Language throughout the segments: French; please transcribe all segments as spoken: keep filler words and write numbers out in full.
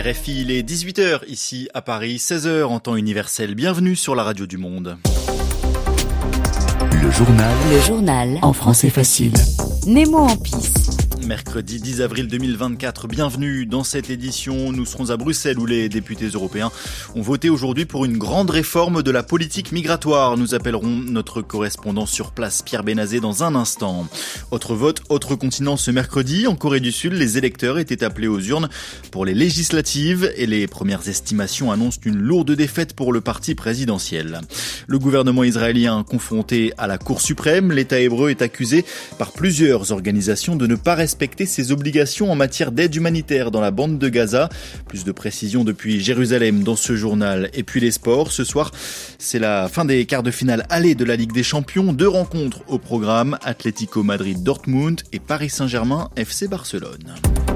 R F I, il est dix-huit heures ici à Paris, seize heures en temps universel. Bienvenue sur la radio du monde. Le journal. Le journal. En français facile. Nemo en piste. Mercredi dix avril deux mille vingt-quatre, bienvenue dans cette édition. Nous serons à Bruxelles où les députés européens ont voté aujourd'hui pour une grande réforme de la politique migratoire. Nous appellerons notre correspondant sur place, Pierre Benazé, dans un instant. Autre vote, autre continent ce mercredi. En Corée du Sud, les électeurs étaient appelés aux urnes pour les législatives et les premières estimations annoncent une lourde défaite pour le parti présidentiel. Le gouvernement israélien confronté à la Cour suprême, l'État hébreu est accusé par plusieurs organisations de ne pas respecter respecter ses obligations en matière d'aide humanitaire dans la bande de Gaza. Plus de précisions depuis Jérusalem dans ce journal. Et puis les sports, ce soir, c'est la fin des quarts de finale aller de la Ligue des Champions. Deux rencontres au programme, Atlético Madrid-Dortmund et Paris Saint-Germain F C Barcelone.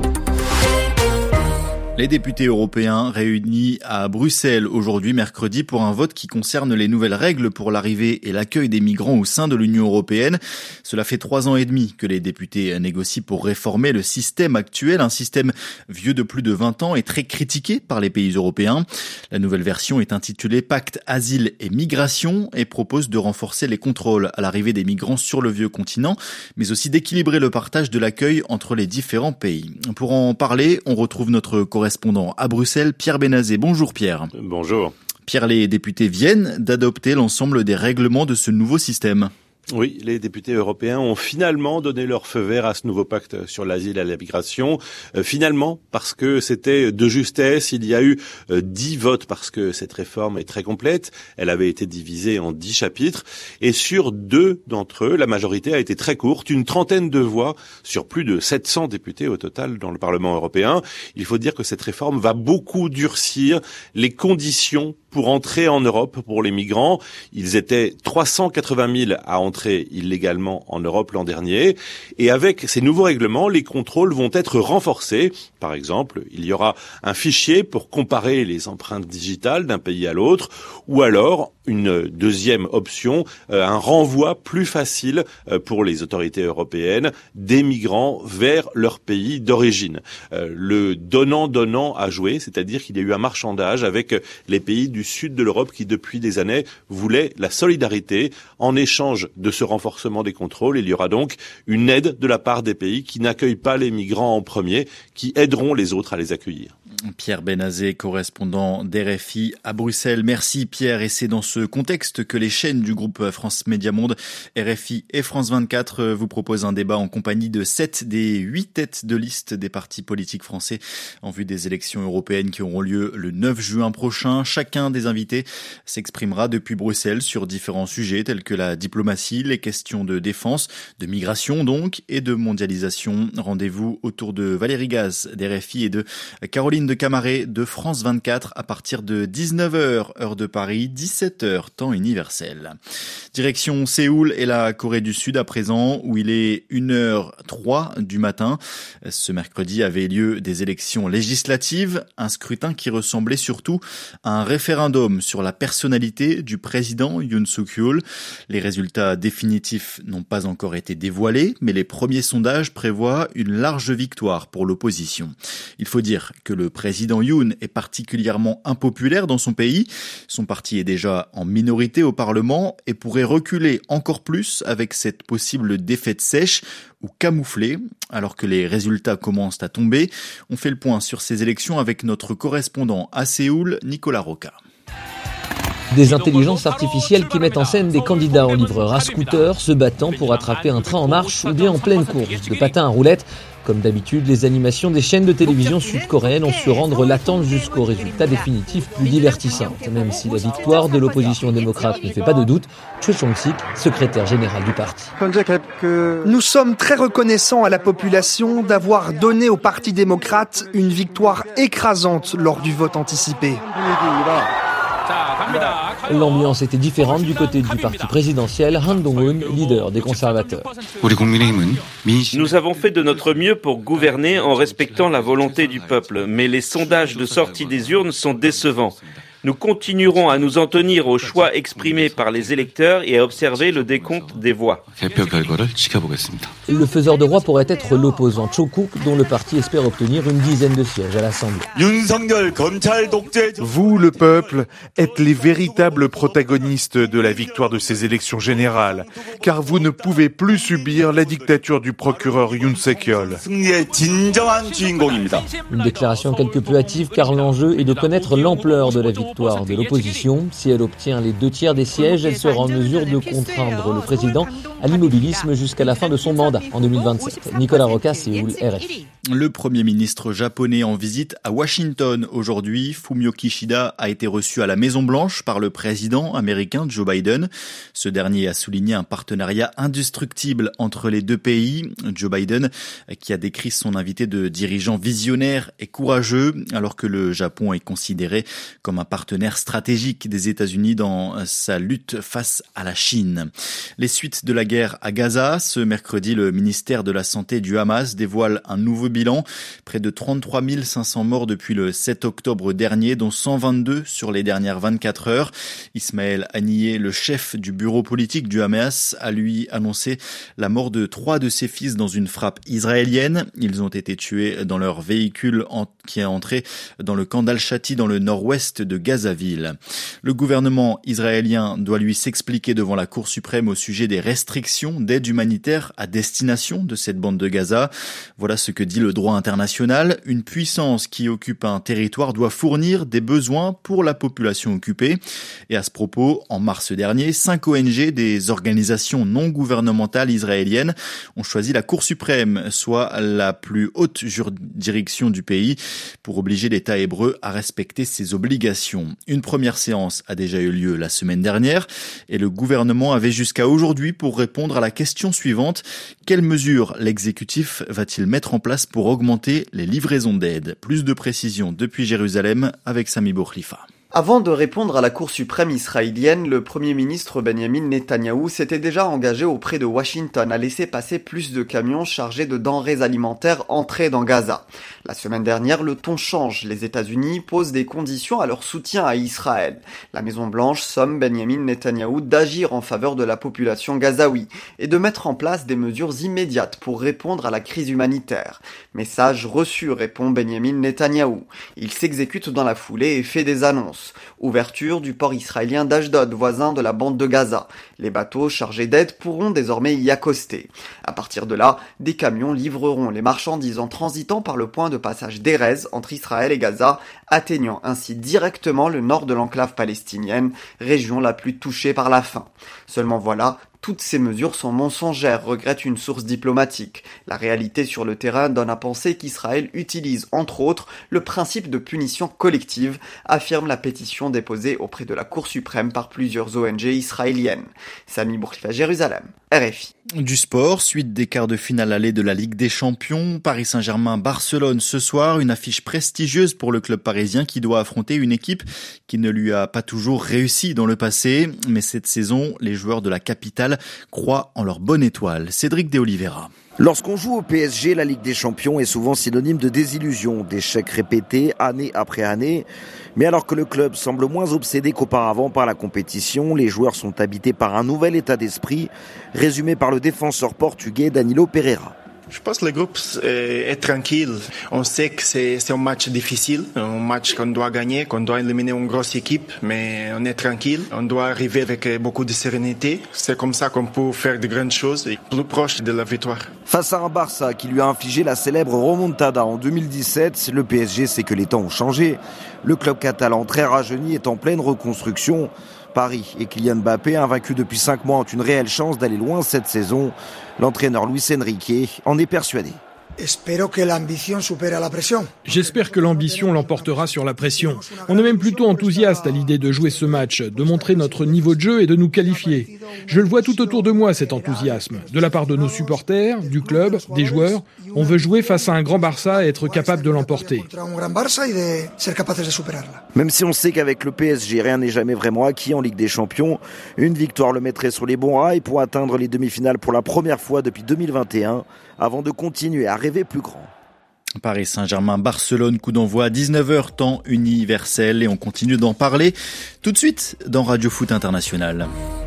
Les députés européens réunis à Bruxelles aujourd'hui mercredi pour un vote qui concerne les nouvelles règles pour l'arrivée et l'accueil des migrants au sein de l'Union européenne. Cela fait trois ans et demi que les députés négocient pour réformer le système actuel, un système vieux de plus de vingt ans et très critiqué par les pays européens. La nouvelle version est intitulée Pacte Asile et Migration et propose de renforcer les contrôles à l'arrivée des migrants sur le vieux continent, mais aussi d'équilibrer le partage de l'accueil entre les différents pays. Pour en parler, on retrouve notre correspondant correspondant à Bruxelles, Pierre Benazé. Bonjour Pierre. Bonjour. Pierre, les députés viennent d'adopter l'ensemble des règlements de ce nouveau système. Oui, les députés européens ont finalement donné leur feu vert à ce nouveau pacte sur l'asile et la migration. Euh, finalement, parce que c'était de justesse, il y a eu euh, dix votes parce que cette réforme est très complète. Elle avait été divisée en dix chapitres et sur deux d'entre eux, la majorité a été très courte, une trentaine de voix sur plus de sept cents députés au total dans le Parlement européen. Il faut dire que cette réforme va beaucoup durcir les conditions pour entrer en Europe pour les migrants. Ils étaient trois cent quatre-vingt mille à entrer illégalement en Europe l'an dernier. Et avec ces nouveaux règlements, les contrôles vont être renforcés. Par exemple, il y aura un fichier pour comparer les empreintes digitales d'un pays à l'autre, ou alors une deuxième option, euh, un renvoi plus facile euh, pour les autorités européennes des migrants vers leur pays d'origine. Euh, le donnant-donnant a joué, c'est-à-dire qu'il y a eu un marchandage avec les pays du sud de l'Europe qui, depuis des années, voulaient la solidarité. En échange de ce renforcement des contrôles, il y aura donc une aide de la part des pays qui n'accueillent pas les migrants en premier, qui aideront les autres à les accueillir. Pierre Benazé, correspondant d'R F I à Bruxelles. Merci Pierre, et c'est dans ce contexte que les chaînes du groupe France Média Monde, R F I et France vingt-quatre vous proposent un débat en compagnie de sept des huit têtes de liste des partis politiques français en vue des élections européennes qui auront lieu le neuf juin prochain. Chacun des invités s'exprimera depuis Bruxelles sur différents sujets tels que la diplomatie, les questions de défense, de migration donc, et de mondialisation. Rendez-vous autour de Valérie Gaz d'R F I et de Caroline de Camaret de France vingt-quatre à partir de dix-neuf heures, heure de Paris, dix-sept heures, temps universel. Direction Séoul et la Corée du Sud à présent, où il est une heure trois du matin. Ce mercredi avaient lieu des élections législatives, un scrutin qui ressemblait surtout à un référendum sur la personnalité du président Yoon Suk-yeol. Les résultats définitifs n'ont pas encore été dévoilés, mais les premiers sondages prévoient une large victoire pour l'opposition. Il faut dire que le président Yoon est particulièrement impopulaire dans son pays. Son parti est déjà en minorité au Parlement et pourrait reculer encore plus avec cette possible défaite sèche ou camouflée, alors que les résultats commencent à tomber. On fait le point sur ces élections avec notre correspondant à Séoul, Nicolas Roca. Des intelligences artificielles qui mettent en scène des candidats en livreur à scooter se battant pour attraper un train en marche ou bien en pleine course de patins à roulettes. Comme d'habitude, les animations des chaînes de télévision sud-coréennes ont su rendre l'attente jusqu'au résultat définitif plus divertissante. Même si la victoire de l'opposition démocrate ne fait pas de doute, Choi Chong-sik, secrétaire général du parti. Nous sommes très reconnaissants à la population d'avoir donné au Parti démocrate une victoire écrasante lors du vote anticipé. L'ambiance était différente du côté du parti présidentiel. Han Dong-un, leader des conservateurs. Nous avons fait de notre mieux pour gouverner en respectant la volonté du peuple, mais les sondages de sortie des urnes sont décevants. Nous continuerons à nous en tenir aux choix exprimés par les électeurs et à observer le décompte des voix. Le faiseur de roi pourrait être l'opposant Cho Kuk, dont le parti espère obtenir une dizaine de sièges à l'Assemblée. Vous, le peuple, êtes les véritables protagonistes de la victoire de ces élections générales, car vous ne pouvez plus subir la dictature du procureur Yoon Suk-yeol. Une déclaration quelque peu hâtive car l'enjeu est de connaître l'ampleur de la victoire de l'opposition. Si elle obtient les deux tiers des sièges, elle sera en mesure de contraindre le président à l'immobilisme jusqu'à la fin de son mandat en deux mille vingt-sept. Nicolas Roca, Séoul, R F I. Le Premier ministre japonais en visite à Washington aujourd'hui. Fumio Kishida a été reçu à la Maison-Blanche par le président américain Joe Biden. Ce dernier a souligné un partenariat indestructible entre les deux pays. Joe Biden, qui a décrit son invité de dirigeant visionnaire et courageux, alors que le Japon est considéré comme un partenaire stratégique des États-Unis dans sa lutte face à la Chine. Les suites de la guerre à Gaza. Ce mercredi, le ministère de la Santé du Hamas dévoile un nouveau bilan. Près de trente-trois mille cinq cents morts depuis le sept octobre dernier, dont cent vingt-deux sur les dernières vingt-quatre heures. Ismaël Haniyeh, le chef du bureau politique du Hamas, a lui annoncé la mort de trois de ses fils dans une frappe israélienne. Ils ont été tués dans leur véhicule en, qui est entré dans le camp d'Al-Shati dans le nord-ouest de Gazaville. Le gouvernement israélien doit lui s'expliquer devant la Cour suprême au sujet des restrictions d'aide humanitaire à destination de cette bande de Gaza. Voilà ce que dit le droit international. Une puissance qui occupe un territoire doit fournir des besoins pour la population occupée. Et à ce propos, en mars dernier, cinq O N G des organisations non gouvernementales israéliennes ont choisi la Cour suprême, soit la plus haute juridiction du pays, pour obliger l'État hébreu à respecter ses obligations. Une première séance a déjà eu lieu la semaine dernière et le gouvernement avait jusqu'à aujourd'hui pour répondre à la question suivante. Quelles mesures l'exécutif va-t-il mettre en place pour augmenter les livraisons d'aide? Plus de précisions depuis Jérusalem avec Sami Bourkhlifa. Avant de répondre à la Cour suprême israélienne, le Premier ministre Benjamin Netanyahou s'était déjà engagé auprès de Washington à laisser passer plus de camions chargés de denrées alimentaires entrés dans Gaza. La semaine dernière, le ton change. Les États-Unis posent des conditions à leur soutien à Israël. La Maison-Blanche somme Benjamin Netanyahou d'agir en faveur de la population gazaoui et de mettre en place des mesures immédiates pour répondre à la crise humanitaire. Message reçu, répond Benjamin Netanyahou. Il s'exécute dans la foulée et fait des annonces. Ouverture du port israélien d'Ashdod, voisin de la bande de Gaza. Les bateaux chargés d'aide pourront désormais y accoster. À partir de là, des camions livreront les marchandises en transitant par le point de passage d'Erez entre Israël et Gaza, atteignant ainsi directement le nord de l'enclave palestinienne, région la plus touchée par la faim. Seulement voilà, toutes ces mesures sont mensongères, regrette une source diplomatique. La réalité sur le terrain donne à penser qu'Israël utilise, entre autres, le principe de punition collective, affirme la pétition déposée auprès de la Cour suprême par plusieurs O N G israéliennes. Sami Bourkhlifa, Jérusalem, R F I. Du sport, suite des quarts de finale aller de la Ligue des Champions, Paris Saint-Germain-Barcelone ce soir, une affiche prestigieuse pour le club parisien qui doit affronter une équipe qui ne lui a pas toujours réussi dans le passé. Mais cette saison, les joueurs de la capitale croient en leur bonne étoile. Cédric de Oliveira. Lorsqu'on joue au P S G, la Ligue des Champions est souvent synonyme de désillusion, d'échecs répétés année après année. Mais alors que le club semble moins obsédé qu'auparavant par la compétition, les joueurs sont habités par un nouvel état d'esprit, résumé par le défenseur portugais Danilo Pereira. Je pense que le groupe est tranquille. On sait que c'est, c'est un match difficile, un match qu'on doit gagner, qu'on doit éliminer une grosse équipe, mais on est tranquille. On doit arriver avec beaucoup de sérénité. C'est comme ça qu'on peut faire de grandes choses et plus proche de la victoire. Face à un Barça qui lui a infligé la célèbre remontada en deux mille dix-sept, le P S G sait que les temps ont changé. Le club catalan, très rajeuni, est en pleine reconstruction. Paris et Kylian Mbappé, invaincus depuis cinq mois, ont une réelle chance d'aller loin cette saison. L'entraîneur Luis Enrique en est persuadé. J'espère que l'ambition l'emportera sur la pression. On est même plutôt enthousiaste à l'idée de jouer ce match, de montrer notre niveau de jeu et de nous qualifier. Je le vois tout autour de moi, cet enthousiasme. De la part de nos supporters, du club, des joueurs. On veut jouer face à un grand Barça et être capable de l'emporter. Même si on sait qu'avec le P S G, rien n'est jamais vraiment acquis en Ligue des Champions, une victoire le mettrait sur les bons rails pour atteindre les demi-finales pour la première fois depuis deux mille vingt et un, avant de continuer à rêver plus grand. Paris Saint-Germain, Barcelone, coup d'envoi à dix-neuf heures, temps universel, et on continue d'en parler tout de suite dans Radio Foot International.